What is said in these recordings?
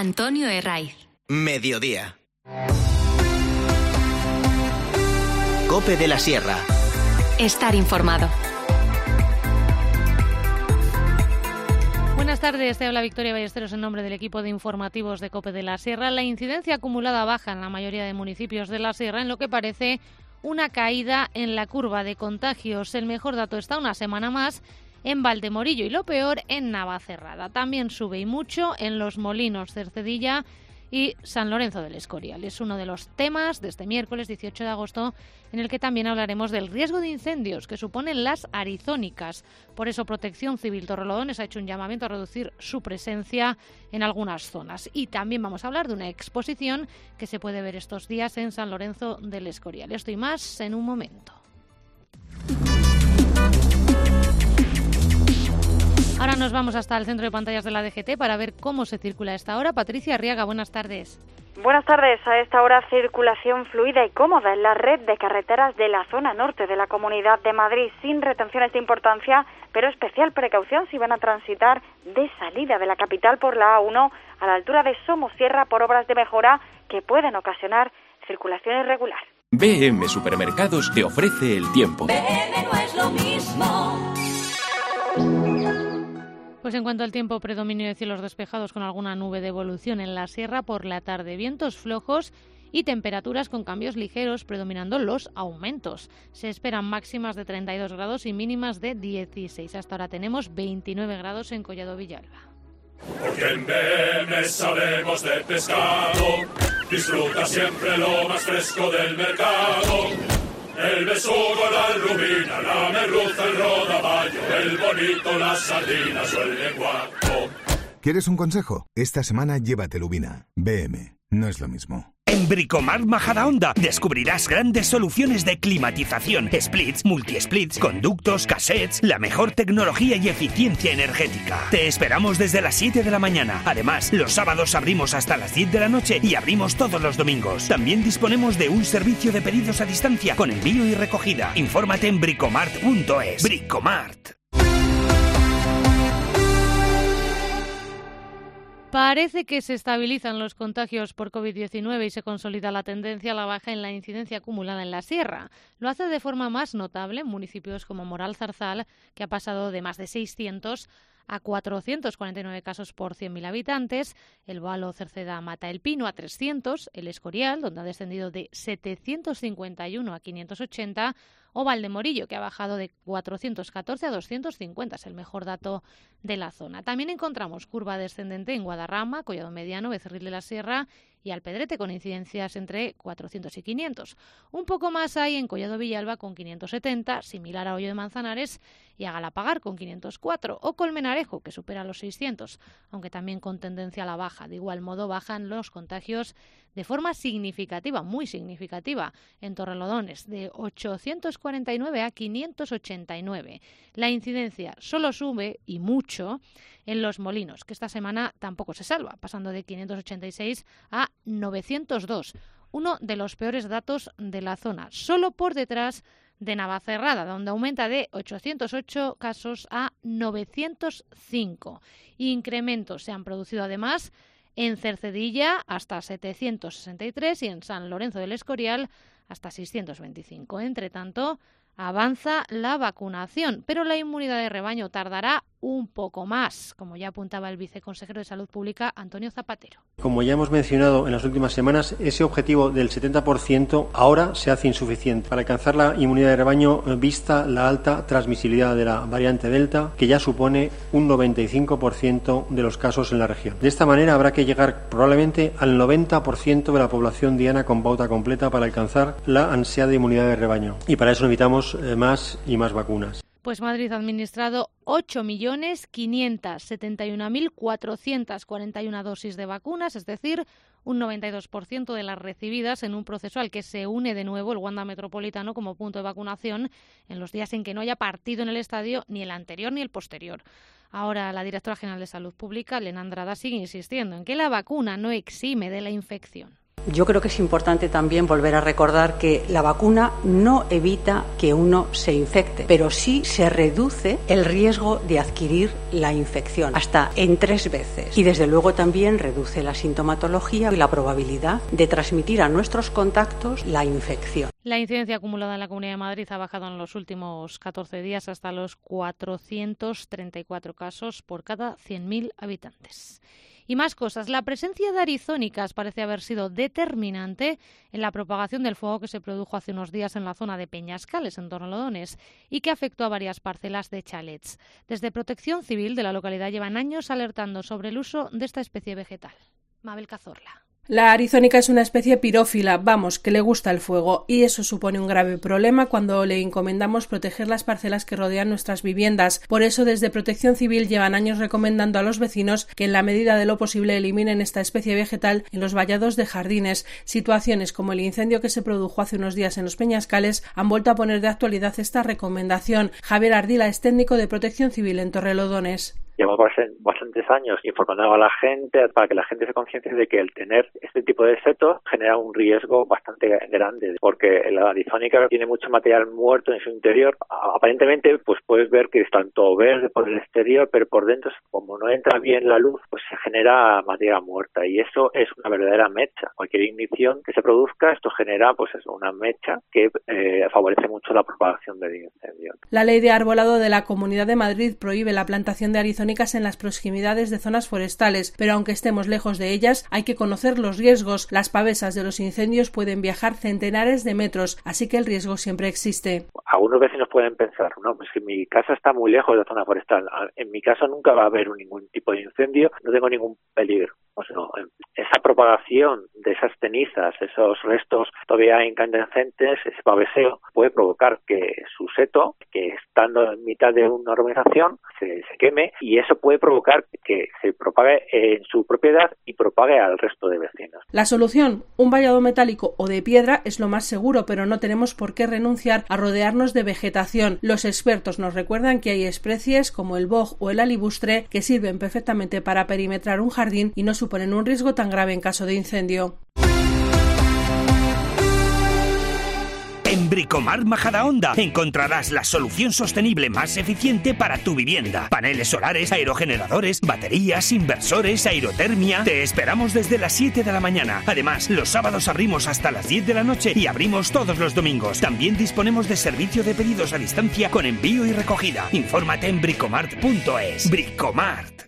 Antonio Herraiz. Mediodía. COPE de la Sierra. Estar informado. Buenas tardes, te habla Victoria Ballesteros en nombre del equipo de informativos de COPE de la Sierra. La incidencia acumulada baja en la mayoría de municipios de la Sierra, en lo que parece una caída en la curva de contagios. El mejor dato está una semana más en Valdemorillo y lo peor en Navacerrada. También sube y mucho en Los Molinos, Cercedilla y San Lorenzo del Escorial. Es uno de los temas de este miércoles 18 de agosto en el que también hablaremos del riesgo de incendios que suponen las arizónicas. Por eso Protección Civil Torrelodones ha hecho un llamamiento a reducir su presencia en algunas zonas. Y también vamos a hablar de una exposición que se puede ver estos días en San Lorenzo del Escorial. Esto y más en un momento. Ahora nos vamos hasta el centro de pantallas de la DGT para ver cómo se circula a esta hora. Patricia Arriaga, buenas tardes. Buenas tardes. A esta hora circulación fluida y cómoda en la red de carreteras de la zona norte de la Comunidad de Madrid, sin retenciones de importancia, pero especial precaución si van a transitar de salida de la capital por la A1 a la altura de Somosierra por obras de mejora que pueden ocasionar circulación irregular. BM Supermercados te ofrece el tiempo. BM no es lo mismo. Pues en cuanto al tiempo, predominio de cielos despejados con alguna nube de evolución en la sierra por la tarde, vientos flojos y temperaturas con cambios ligeros, predominando los aumentos. Se esperan máximas de 32 grados y mínimas de 16. Hasta ahora tenemos 29 grados en Collado Villalba. Porque en BM sabemos de pescado, disfruta siempre lo más fresco del mercado. El besugo, la rubina, la merluza, el rodaballo, el bonito, las sardinas o el lenguaco. ¿Quieres un consejo? Esta semana llévate Lubina. BM, no es lo mismo. En Bricomart Majadahonda descubrirás grandes soluciones de climatización, splits, multi-splits, conductos, cassettes, la mejor tecnología y eficiencia energética. Te esperamos desde las 7 de la mañana. Además, los sábados abrimos hasta las 10 de la noche y abrimos todos los domingos. También disponemos de un servicio de pedidos a distancia con envío y recogida. Infórmate en bricomart.es. Bricomart. Parece que se estabilizan los contagios por COVID-19 y se consolida la tendencia a la baja en la incidencia acumulada en la sierra. Lo hace de forma más notable en municipios como Moral Zarzal, que ha pasado de más de 600 a 449 casos por 100.000 habitantes, el Boalo Cerceda Mata el Pino a 300, el Escorial, donde ha descendido de 751 a 580, o Valdemorillo, que ha bajado de 414 a 250, es el mejor dato de la zona. También encontramos curva descendente en Guadarrama, Collado Mediano, Becerril de la Sierra y Alpedrete, con incidencias entre 400 y 500. Un poco más hay en Collado Villalba con 570, similar a Hoyo de Manzanares, y a Galapagar con 504, o Colmenarejo, que supera los 600, aunque también con tendencia a la baja. De igual modo bajan los contagios de forma significativa, muy significativa, en Torrelodones, de 849 a 589. La incidencia solo sube, y mucho, en Los Molinos, que esta semana tampoco se salva, pasando de 586 a 902, uno de los peores datos de la zona, solo por detrás de Navacerrada, donde aumenta de 808 casos a 905. Incrementos se han producido además en Cercedilla hasta 763 y en San Lorenzo del Escorial hasta 625. Entre tanto, avanza la vacunación, pero la inmunidad de rebaño tardará un poco más, como ya apuntaba el viceconsejero de Salud Pública, Antonio Zapatero. Como ya hemos mencionado en las últimas semanas, ese objetivo del 70% ahora se hace insuficiente. Para alcanzar la inmunidad de rebaño, vista la alta transmisibilidad de la variante Delta, que ya supone un 95% de los casos en la región. De esta manera habrá que llegar probablemente al 90% de la población diana con pauta completa para alcanzar la ansiada inmunidad de rebaño. Y para eso necesitamos más y más vacunas. Pues Madrid ha administrado 8.571.441 dosis de vacunas, es decir, un 92% de las recibidas, en un proceso al que se une de nuevo el Wanda Metropolitano como punto de vacunación en los días en que no haya partido en el estadio, ni el anterior ni el posterior. Ahora la directora general de Salud Pública, Elena Andrada, sigue insistiendo en que la vacuna no exime de la infección. Yo creo que es importante también volver a recordar que la vacuna no evita que uno se infecte, pero sí se reduce el riesgo de adquirir la infección hasta en 3 veces. Y desde luego también reduce la sintomatología y la probabilidad de transmitir a nuestros contactos la infección. La incidencia acumulada en la Comunidad de Madrid ha bajado en los últimos 14 días hasta los 434 casos por cada 100.000 habitantes. Y más cosas. La presencia de arizónicas parece haber sido determinante en la propagación del fuego que se produjo hace unos días en la zona de Peñascales, en Torrelodones, y que afectó a varias parcelas de chalets. Desde Protección Civil de la localidad llevan años alertando sobre el uso de esta especie vegetal. Mabel Cazorla. La arizónica es una especie pirófila, vamos, que le gusta el fuego, y eso supone un grave problema cuando le encomendamos proteger las parcelas que rodean nuestras viviendas. Por eso, desde Protección Civil llevan años recomendando a los vecinos que en la medida de lo posible eliminen esta especie vegetal en los vallados de jardines. Situaciones como el incendio que se produjo hace unos días en los Peñascales han vuelto a poner de actualidad esta recomendación. Javier Ardila es técnico de Protección Civil en Torrelodones. Llevamos bastantes años informando a la gente para que la gente se conciencie de que el tener este tipo de setos genera un riesgo bastante grande, porque la arizónica tiene mucho material muerto en su interior. Aparentemente, pues puedes ver que es tanto verde por el exterior, pero por dentro, como no entra bien la luz, pues se genera materia muerta, y eso es una verdadera mecha. Cualquier ignición que se produzca, esto genera pues eso, una mecha que favorece mucho la propagación del incendio. La Ley de Arbolado de la Comunidad de Madrid prohíbe la plantación de arizónicas en las proximidades de zonas forestales, pero aunque estemos lejos de ellas, hay que conocer los riesgos. Las pavesas de los incendios pueden viajar centenares de metros, así que el riesgo siempre existe. Algunos vecinos pueden pensar, no, pues que mi casa está muy lejos de la zona forestal, en mi casa nunca va a haber ningún tipo de incendio, no tengo ningún peligro. Pues no, esa propagación de esas cenizas, esos restos todavía incandescentes, ese paveseo, puede provocar que su seto, que estando en mitad de una urbanización, se queme, y eso puede provocar que se propague en su propiedad y propague al resto de vecinos. La solución, un vallado metálico o de piedra, es lo más seguro, pero no tenemos por qué renunciar a rodearnos de vegetación. Los expertos nos recuerdan que hay especies como el boj o el alibustre que sirven perfectamente para perimetrar un jardín y no suponen un riesgo tan grave en caso de incendio. En Bricomart Majadahonda encontrarás la solución sostenible más eficiente para tu vivienda. Paneles solares, aerogeneradores, baterías, inversores, aerotermia. Te esperamos desde las 7 de la mañana. Además, los sábados abrimos hasta las 10 de la noche y abrimos todos los domingos. También disponemos de servicio de pedidos a distancia con envío y recogida. Infórmate en bricomart.es. Bricomart.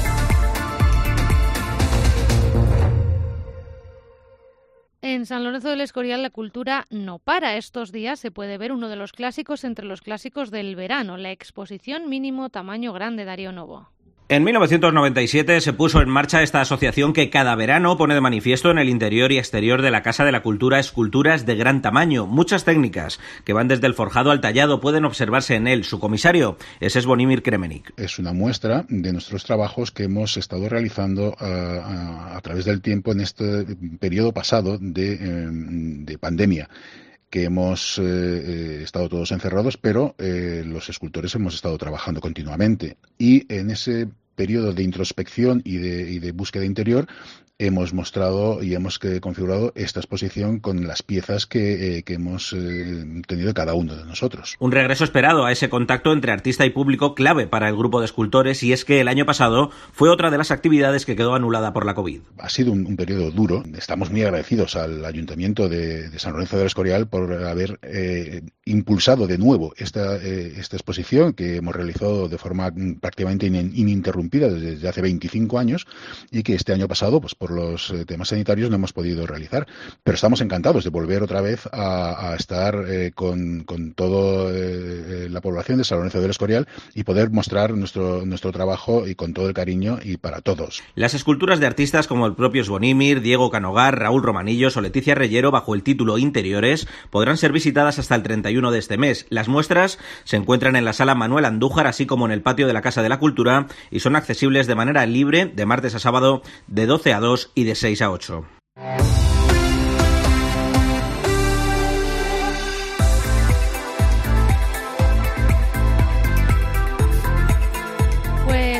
En San Lorenzo del Escorial la cultura no para. Estos días se puede ver uno de los clásicos entre los clásicos del verano, la exposición Mínimo Tamaño Grande Darío Novo. En 1997 se puso en marcha esta asociación que cada verano pone de manifiesto en el interior y exterior de la Casa de la Cultura esculturas de gran tamaño. Muchas técnicas que van desde el forjado al tallado pueden observarse en él. Su comisario es Zvonimir Kremenik. Es una muestra de nuestros trabajos que hemos estado realizando a través del tiempo en este periodo pasado de pandemia, que hemos estado todos encerrados, pero los escultores hemos estado trabajando continuamente. Y en ese periodo de introspección y de búsqueda interior hemos mostrado y hemos configurado esta exposición con las piezas que hemos tenido cada uno de nosotros. Un regreso esperado a ese contacto entre artista y público clave para el grupo de escultores, y es que el año pasado fue otra de las actividades que quedó anulada por la COVID. Ha sido un periodo duro. Estamos muy agradecidos al Ayuntamiento de San Lorenzo del Escorial por haber impulsado de nuevo esta exposición que hemos realizado de forma prácticamente ininterrumpida desde hace 25 años y que este año pasado, pues por los temas sanitarios, no hemos podido realizar. Pero estamos encantados de volver otra vez a estar con toda la población de San Lorenzo del Escorial y poder mostrar nuestro trabajo y con todo el cariño y para todos. Las esculturas de artistas como el propio Zvonimir, Diego Canogar, Raúl Romanillos o Leticia Reyero, bajo el título Interiores, podrán ser visitadas hasta el 31 de este mes. Las muestras se encuentran en la Sala Manuel Andújar, así como en el patio de la Casa de la Cultura, y son accesibles de manera libre de martes a sábado de 12 a 2 y de 6 a 8.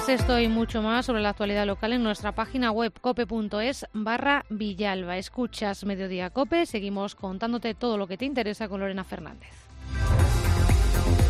esto y mucho más sobre la actualidad local en nuestra página web cope.es/Villalba. Escuchas Mediodía Cope, seguimos contándote todo lo que te interesa con Lorena Fernández.